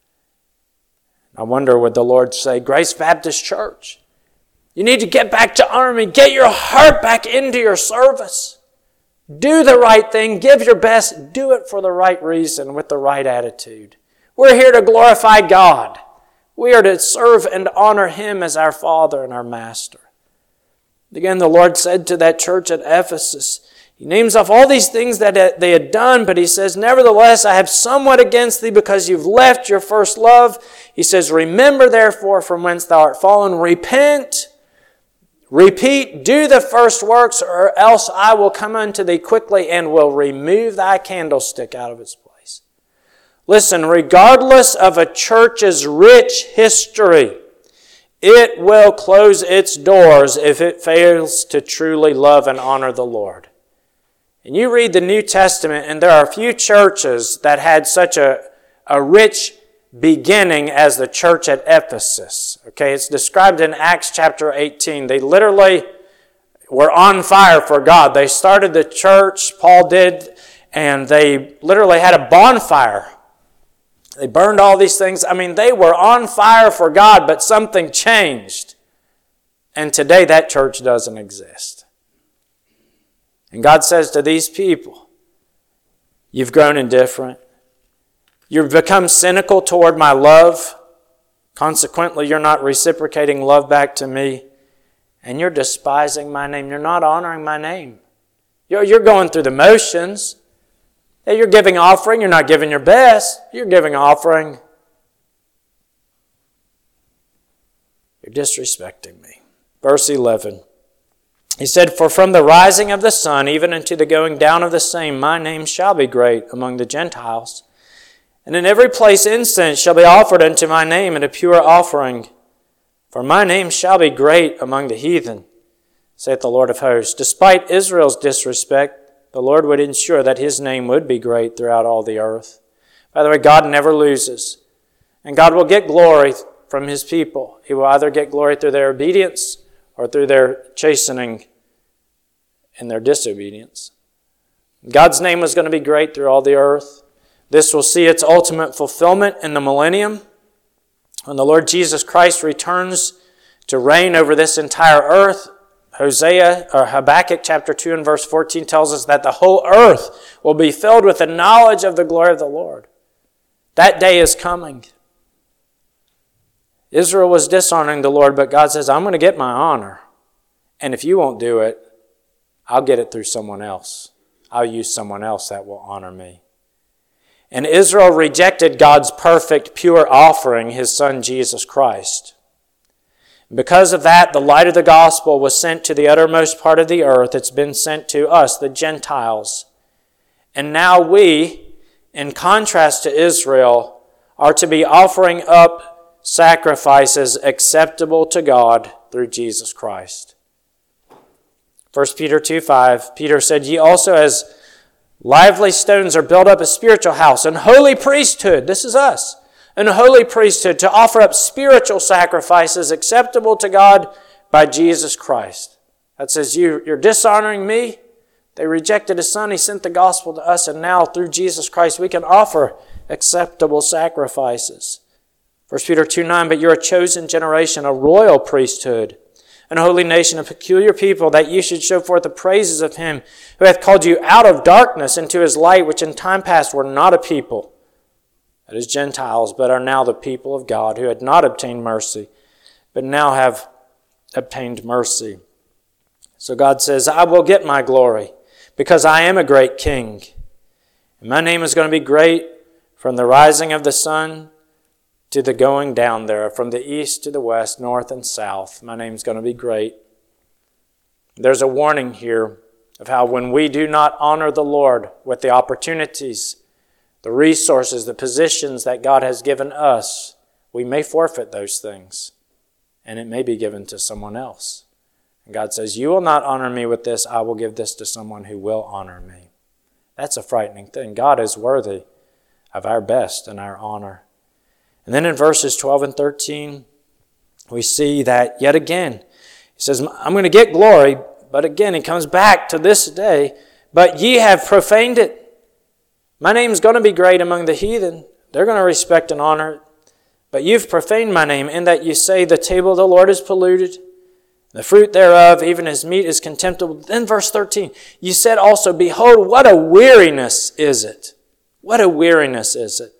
A: I wonder, would the Lord say, Grace Baptist Church, you need to get back to honoring me. Get your heart back into your service. Do the right thing. Give your best. Do it for the right reason with the right attitude. We're here to glorify God. We are to serve and honor Him as our Father and our Master. Again, the Lord said to that church at Ephesus, He names off all these things that they had done, but he says, nevertheless, I have somewhat against thee because you've left your first love. He says, remember therefore from whence thou art fallen, repent, repeat, do the first works, or else I will come unto thee quickly and will remove thy candlestick out of its place. Listen, regardless of a church's rich history, it will close its doors if it fails to truly love and honor the Lord. And you read the New Testament, and there are a few churches that had such a, a rich beginning as the church at Ephesus. Okay, it's described in Acts chapter eighteen. They literally were on fire for God. They started the church, Paul did, and they literally had a bonfire. They burned all these things. I mean, they were on fire for God, but something changed. And today that church doesn't exist. And God says to these people, you've grown indifferent. You've become cynical toward my love. Consequently, you're not reciprocating love back to me. And you're despising my name. You're not honoring my name. You're, you're going through the motions. You're giving offering. You're not giving your best. You're giving offering. You're disrespecting me. Verse eleven. He said, for from the rising of the sun, even unto the going down of the same, my name shall be great among the Gentiles. And in every place incense shall be offered unto my name, and a pure offering. For my name shall be great among the heathen, saith the Lord of hosts. Despite Israel's disrespect, the Lord would ensure that his name would be great throughout all the earth. By the way, God never loses. And God will get glory from his people. He will either get glory through their obedience or through their chastening and their disobedience. God's name was going to be great through all the earth. This will see its ultimate fulfillment in the millennium, when the Lord Jesus Christ returns to reign over this entire earth. Hosea or Habakkuk chapter two and verse fourteen tells us that the whole earth will be filled with the knowledge of the glory of the Lord. That day is coming. Israel was dishonoring the Lord, but God says, I'm going to get my honor. And if you won't do it, I'll get it through someone else. I'll use someone else that will honor me. And Israel rejected God's perfect, pure offering, his Son Jesus Christ. Because of that, the light of the gospel was sent to the uttermost part of the earth. It's been sent to us, the Gentiles. And now we, in contrast to Israel, are to be offering up sacrifices acceptable to God through Jesus Christ. First Peter two five, Peter said, ye also as lively stones are built up a spiritual house, and holy priesthood, this is us, and holy priesthood to offer up spiritual sacrifices acceptable to God by Jesus Christ. That says, you, you're dishonoring me. They rejected his Son. He sent the gospel to us, and now through Jesus Christ we can offer acceptable sacrifices. First Peter two nine, but you're a chosen generation, a royal priesthood, and a holy nation, a peculiar people, that you should show forth the praises of him who hath called you out of darkness into his light, which in time past were not a people, that is Gentiles, but are now the people of God, who had not obtained mercy, but now have obtained mercy. So God says, I will get my glory, because I am a great king. And my name is going to be great from the rising of the sun to the going down there, from the east to the west, north and south. My name's going to be great. There's a warning here of how when we do not honor the Lord with the opportunities, the resources, the positions that God has given us, we may forfeit those things, and it may be given to someone else. And God says, you will not honor me with this, I will give this to someone who will honor me. That's a frightening thing. God is worthy of our best and our honor. And then in verses twelve and thirteen, we see that yet again, he says, I'm going to get glory, but again, he comes back to this day, but ye have profaned it. My name's going to be great among the heathen. They're going to respect and honor it. But you've profaned my name in that you say the table of the Lord is polluted, the fruit thereof, even his meat, is contemptible. Then verse thirteen, you said also, behold, what a weariness is it. What a weariness is it.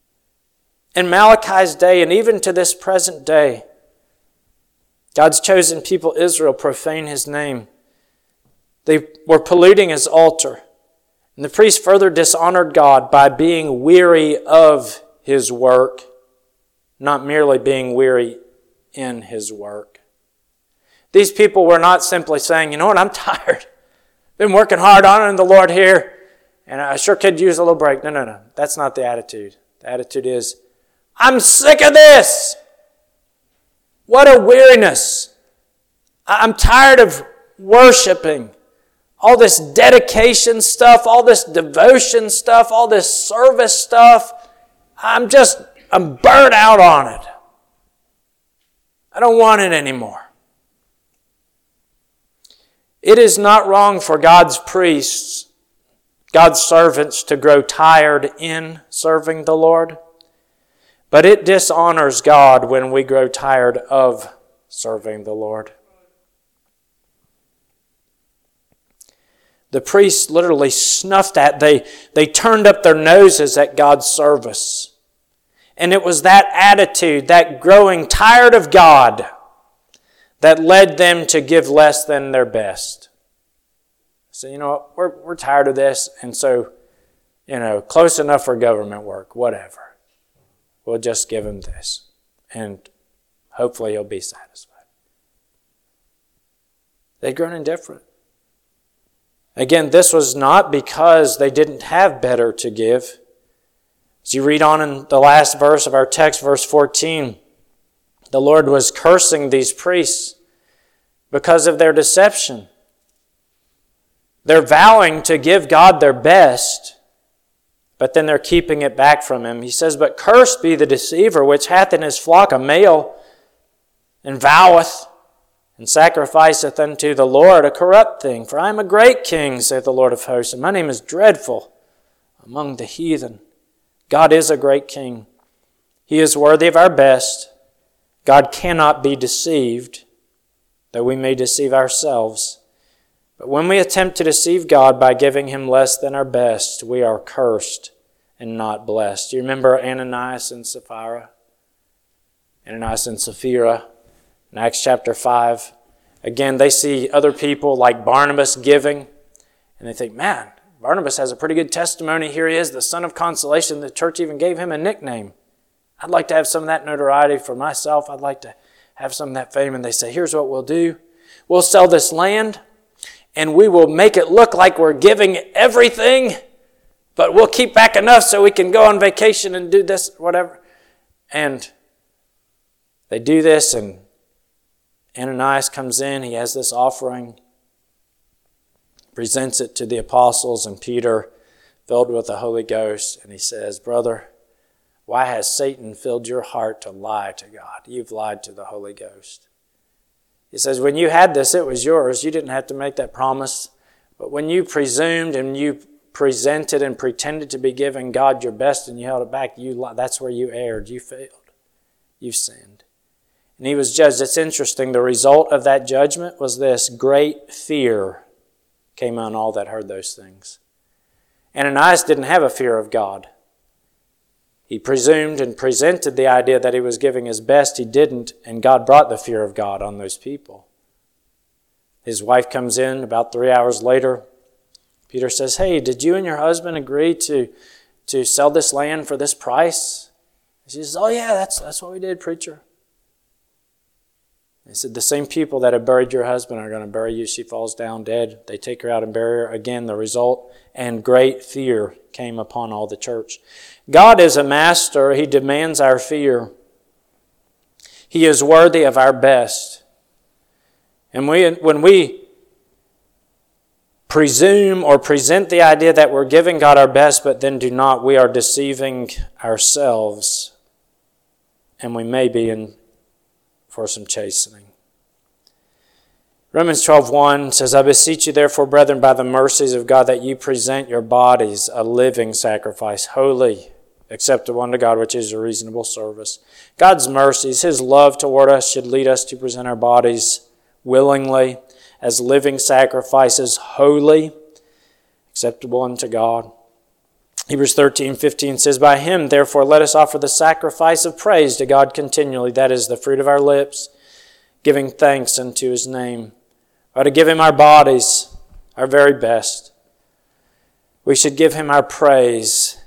A: In Malachi's day, and even to this present day, God's chosen people, Israel, profane his name. They were polluting his altar. And the priest further dishonored God by being weary of his work, not merely being weary in his work. These people were not simply saying, you know what, I'm tired. Been working hard honoring the Lord here, and I sure could use a little break. No, no, no. That's not the attitude. The attitude is, I'm sick of this. What a weariness. I'm tired of worshiping. All this dedication stuff, all this devotion stuff, all this service stuff. I'm just, I'm burnt out on it. I don't want it anymore. It is not wrong for God's priests, God's servants, to grow tired in serving the Lord. But it dishonors God when we grow tired of serving the Lord. The priests literally snuffed at, they, they turned up their noses at God's service. And it was that attitude, that growing tired of God, that led them to give less than their best. So, you know what, we're, we're tired of this, and so, you know, close enough for government work, whatever. We'll just give him this, and hopefully he'll be satisfied. They'd grown indifferent. Again, this was not because they didn't have better to give. As you read on in the last verse of our text, verse fourteen, the Lord was cursing these priests because of their deception. They're vowing to give God their best, but then they're keeping it back from Him. He says, but cursed be the deceiver which hath in his flock a male, and voweth, and sacrificeth unto the Lord a corrupt thing. For I am a great king, saith the Lord of hosts, and my name is dreadful among the heathen. God is a great king. He is worthy of our best. God cannot be deceived, though we may deceive ourselves. But when we attempt to deceive God by giving Him less than our best, we are cursed and not blessed. Do you remember Ananias and Sapphira? Ananias and Sapphira. In Acts chapter five, again, they see other people like Barnabas giving, and they think, man, Barnabas has a pretty good testimony. Here he is, the son of consolation. The church even gave him a nickname. I'd like to have some of that notoriety for myself. I'd like to have some of that fame. And they say, here's what we'll do. We'll sell this land, and we will make it look like we're giving everything, but we'll keep back enough so we can go on vacation and do this, whatever. And they do this, and Ananias comes in, he has this offering, presents it to the apostles, and Peter, filled with the Holy Ghost, and he says, brother, why has Satan filled your heart to lie to God? You've lied to the Holy Ghost. He says, when you had this, it was yours. You didn't have to make that promise. But when you presumed and you presented and pretended to be giving God your best and you held it back, you that's where you erred. You failed. You sinned. And he was judged. It's interesting. The result of that judgment was this: great fear came on all that heard those things. Ananias didn't have a fear of God. He presumed and presented the idea that he was giving his best. He didn't, and God brought the fear of God on those people. His wife comes in about three hours later. Peter says, hey, did you and your husband agree to, to sell this land for this price? She says, oh yeah, that's, that's what we did, preacher. He said, the same people that have buried your husband are going to bury you. She falls down dead. They take her out and bury her. Again, the result, and great fear came upon all the church. God is a master. He demands our fear. He is worthy of our best. And we, when we presume or present the idea that we're giving God our best but then do not, we are deceiving ourselves. And we may be in for some chastening. Romans twelve one says, I beseech you therefore, brethren, by the mercies of God, that you present your bodies a living sacrifice, holy, acceptable unto God, which is a reasonable service. God's mercies, His love toward us should lead us to present our bodies willingly as living sacrifices, holy, acceptable unto God. Hebrews thirteen fifteen says, by Him, therefore, let us offer the sacrifice of praise to God continually. That is the fruit of our lips, giving thanks unto His name. Or to give Him our bodies, our very best. We should give him our praise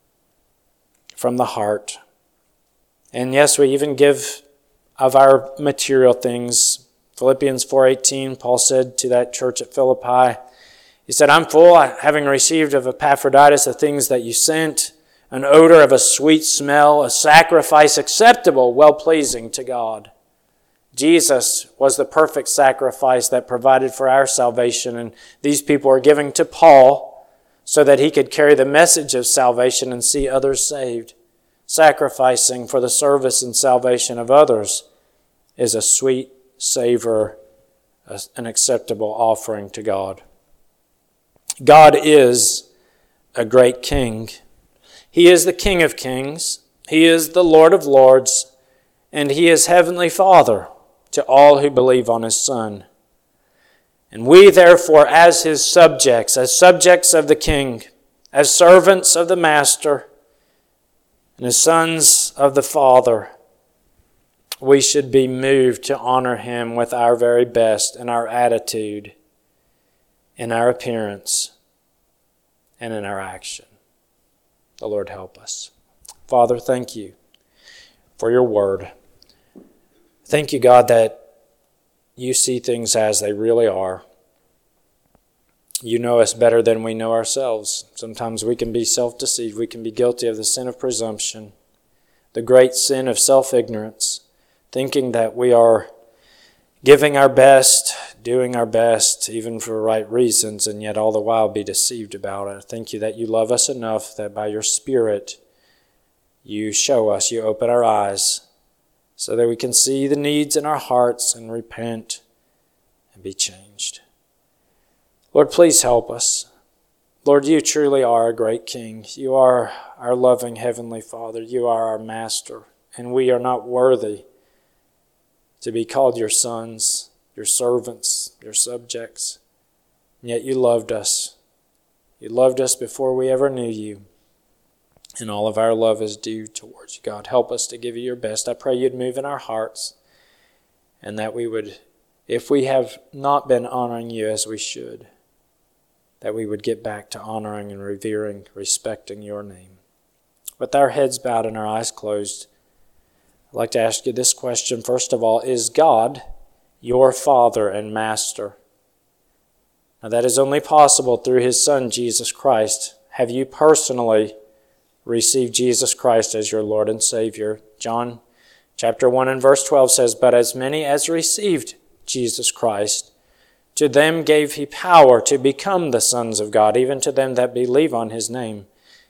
A: from the heart. And yes, we even give of our material things. Philippians four eighteen, Paul said to that church at Philippi, he said, I'm full, having received of Epaphroditus the things that you sent, an odor of a sweet smell, a sacrifice acceptable, well-pleasing to God. Jesus was the perfect sacrifice that provided for our salvation, and these people are giving to Paul so that he could carry the message of salvation and see others saved. Sacrificing for the service and salvation of others is a sweet savor, an acceptable offering to God. God is a great King. He is the King of kings. He is the Lord of lords. And He is Heavenly Father to all who believe on His Son. And we, therefore, as His subjects, as subjects of the King, as servants of the Master, and as sons of the Father, we should be moved to honor Him with our very best in our attitude, in our appearance, and in our action. The Lord help us. Father, thank you for your word. Thank you, God, that you see things as they really are. You know us better than we know ourselves. Sometimes we can be self-deceived. We can be guilty of the sin of presumption, the great sin of self-ignorance, thinking that we are giving our best, doing our best, even for right reasons, and yet all the while be deceived about it. Thank you that you love us enough that by your Spirit you show us, you open our eyes so that we can see the needs in our hearts and repent and be changed. Lord, please help us. Lord, you truly are a great King. You are our loving Heavenly Father. You are our Master, and we are not worthy to be called your sons, your servants, your subjects. And yet you loved us. You loved us before we ever knew you. And all of our love is due towards you. God, help us to give you your best. I pray you'd move in our hearts, and that we would, if we have not been honoring you as we should, that we would get back to honoring and revering, respecting your name. With our heads bowed and our eyes closed, I'd like to ask you this question. First of all, is God your Father and Master? Now that is only possible through His Son, Jesus Christ. Have you personally received Jesus Christ as your Lord and Savior? John chapter one and verse twelve says, but as many as received Jesus Christ, to them gave He power to become the sons of God, even to them that believe on His name.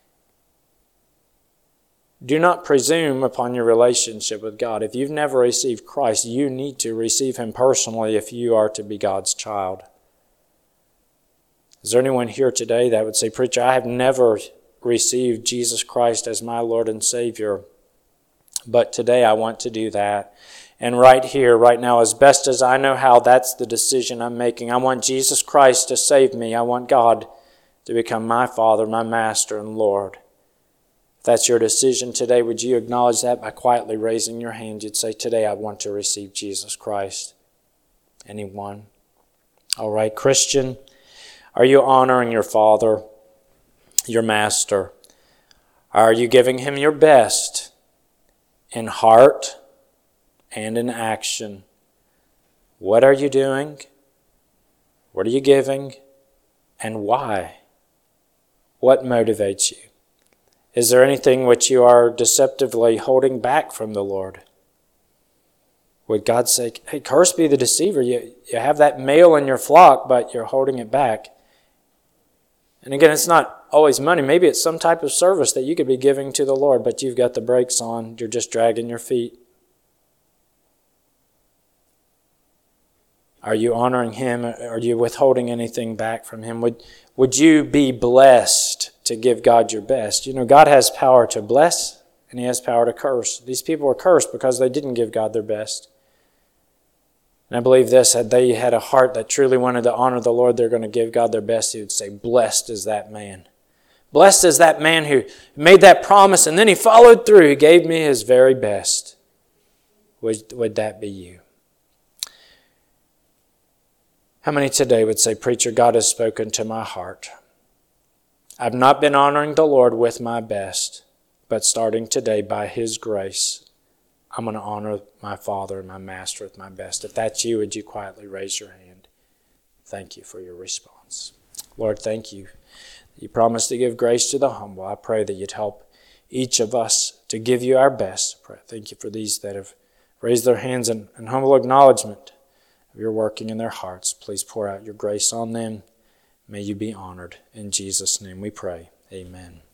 A: Do not presume upon your relationship with God. If you've never received Christ, you need to receive Him personally if you are to be God's child. Is there anyone here today that would say, Preacher, I have never received Jesus Christ as my Lord and Savior, but today I want to do that. And right here, right now, as best as I know how, that's the decision I'm making. I want Jesus Christ to save me. I want God to become my Father, my Master, and Lord. If that's your decision today, would you acknowledge that by quietly raising your hand? You'd say, today I want to receive Jesus Christ. Anyone? All right, Christian, are you honoring your Father, your Master? Are you giving Him your best in heart and in action? What are you doing? What are you giving? And why? What motivates you? Is there anything which you are deceptively holding back from the Lord? Would God say, hey, cursed be the deceiver. You, you have that male in your flock, but you're holding it back. And again, it's not always money. Maybe it's some type of service that you could be giving to the Lord, but you've got the brakes on. You're just dragging your feet. Are you honoring Him? Are you withholding anything back from Him? Would, would you be blessed to give God your best? You know, God has power to bless and He has power to curse. These people were cursed because they didn't give God their best. And I believe this, had they had a heart that truly wanted to honor the Lord, they're going to give God their best. He would say, blessed is that man. Blessed is that man who made that promise and then he followed through. He gave me his very best. Would, would that be you? How many today would say, Preacher, God has spoken to my heart. I've not been honoring the Lord with my best, but starting today by His grace, I'm going to honor my Father and my Master with my best. If that's you, would you quietly raise your hand? Thank you for your response. Lord, thank you. You promised to give grace to the humble. I pray that you'd help each of us to give you our best. Thank you for these that have raised their hands in, in humble acknowledgement of your working in their hearts. Please pour out your grace on them. May you be honored. In Jesus' name we pray. Amen.